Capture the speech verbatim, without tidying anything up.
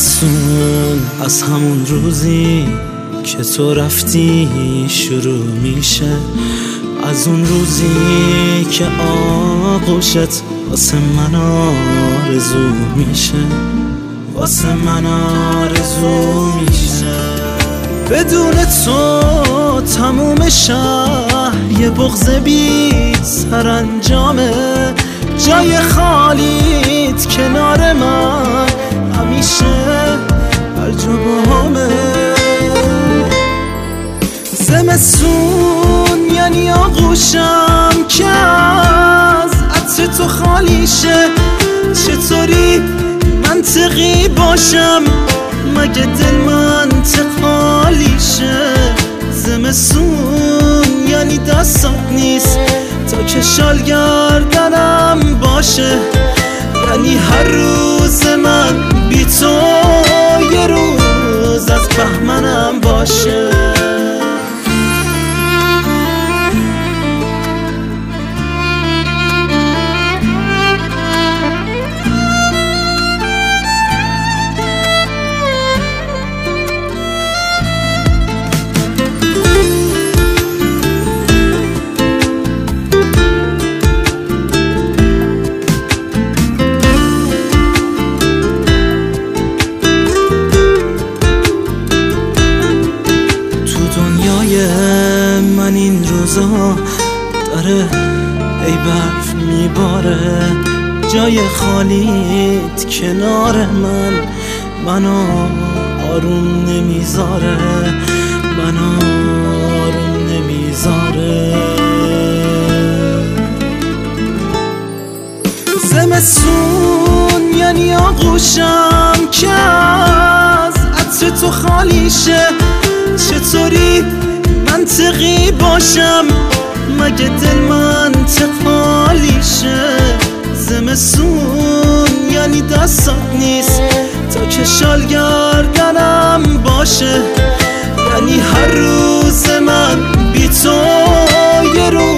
زمستون از همون روزی که تو رفتی شروع میشه، از اون روزی که آغوشت واسه من آرزو میشه، واسه من آرزو میشه. بدون تو تموم شهر یه بغض بی سرانجامه، جای خالیت کنار من همیشه هر جا باهامه. زمستون یعنی آغوشم که از عطر تو خالی شه، چطوری منطقی باشم مگه دل منطق خالی شه. زمستون یعنی دستات نیست تا که شال گردنم باشه، یعنی هر روز من بی تو یه روز از بهمنم باشه. من این روزا داره ای برف میباره، جای خالیت کنار من منو آروم نمیذاره، منو آروم نمیذاره. زمستون یعنی آغوشم که از عطر تو خالی شه، چطوری منطقی باشم مگه دل منطق خالی شه. زمستون یعنی دستات نیست تا که شال گردنم باشه، یعنی هر روز من بی تو یه روز